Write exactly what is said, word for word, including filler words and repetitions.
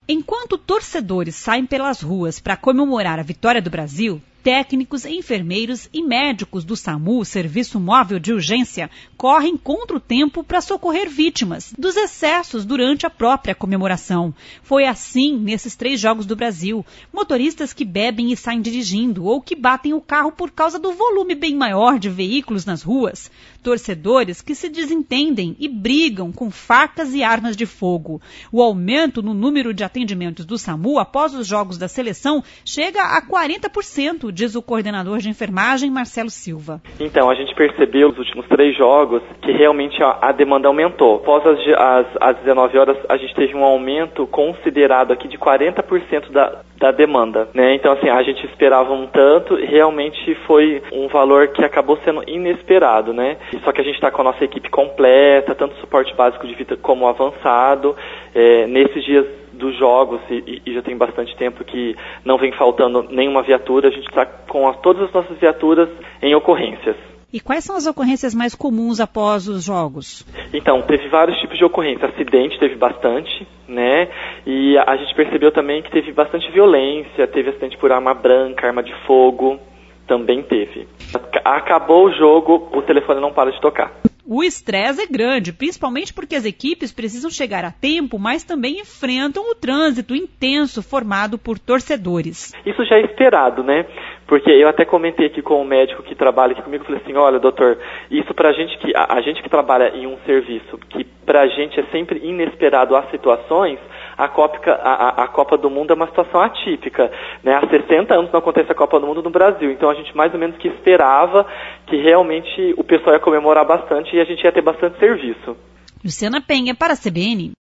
Enquanto torcedores saem pelas ruas para comemorar a vitória do Brasil, técnicos, enfermeiros e médicos do SAMU, Serviço Móvel de Urgência, correm contra o tempo para socorrer vítimas dos excessos durante a própria comemoração. Foi assim nesses três jogos do Brasil. Motoristas que bebem e saem dirigindo ou que batem o carro por causa do volume bem maior de veículos nas ruas. Torcedores que se desentendem e brigam com facas e armas de fogo. O aumento no número de atendimentos do SAMU após os jogos da seleção chega a quarenta por cento, diz o coordenador de enfermagem, Marcelo Silva. Então, a gente percebeu nos últimos três jogos que realmente a, a demanda aumentou. Após as, as, as dezenove horas, a gente teve um aumento considerado aqui de quarenta por cento da, da demanda, né? Então, assim, a gente esperava um tanto e realmente foi um valor que acabou sendo inesperado, né? Só que a gente está com a nossa equipe completa, tanto suporte básico de vida como avançado. É, nesses dias dos jogos, e, e já tem bastante tempo que não vem faltando nenhuma viatura, a gente está com a, todas as nossas viaturas em ocorrências. E quais são as ocorrências mais comuns após os jogos? Então, teve vários tipos de ocorrência. Acidente teve bastante, né? E a gente percebeu também que teve bastante violência, teve acidente por arma branca, arma de fogo, também teve. Acabou o jogo, o telefone não para de tocar. O estresse é grande, principalmente porque as equipes precisam chegar a tempo, mas também enfrentam o trânsito intenso formado por torcedores. Isso já é esperado, né? Porque eu até comentei aqui com o médico que trabalha aqui comigo, falei assim, olha, doutor, isso pra gente que, a, a gente que trabalha em um serviço que pra gente é sempre inesperado as situações, a Copa, a, a Copa do Mundo é uma situação atípica, né? Há sessenta anos não acontece a Copa do Mundo no Brasil, então a gente mais ou menos que esperava que realmente o pessoal ia comemorar bastante e a gente ia ter bastante serviço. Luciana Penha para a C B N.